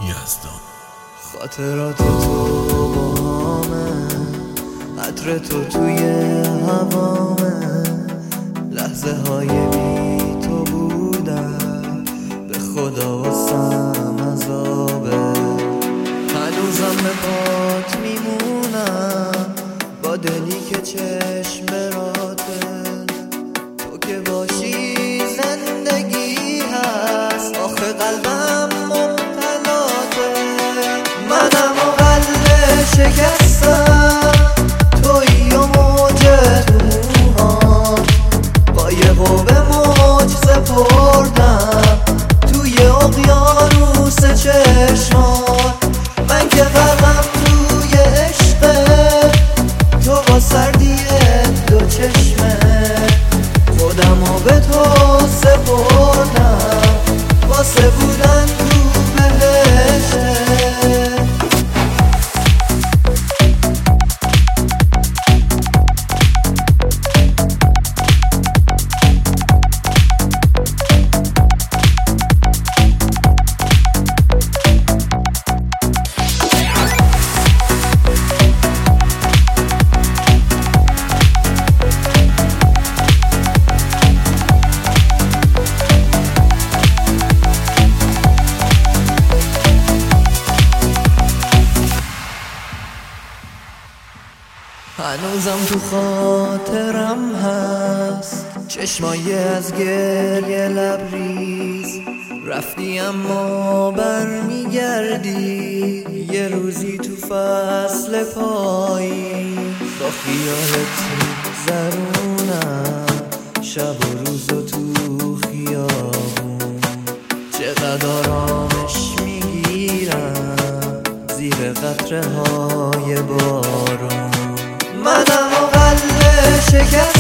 یزدان. خاطرات تو با همه، عطر تو توی هوامه، لحظه های بی تو بودن به خدا واسم عذابه. هنوزم به پات میمونم با دلی که چشم براته، تو که باشی زندگی هست، آخه قلبم مبتلاته. منم و قلب شکستم، تویی و موج تو موهام، با یه قوه موج سپردم توی اقیانوس چشمات. من که غرقم توی عشقه، تو با سردی دو چشمه، خودمو به تو سپردم واسه بودن تو بهشته. هنوزم تو خاطرم هست چشمای از گریه لبریز، رفتی اما برمیگردی یه روزی تو فصل پاییز. با خیالت زرونم شب و روزو تو خیابون، چقدر آرامش میگیرم زیر قطره های بارون. منم و قلب شکست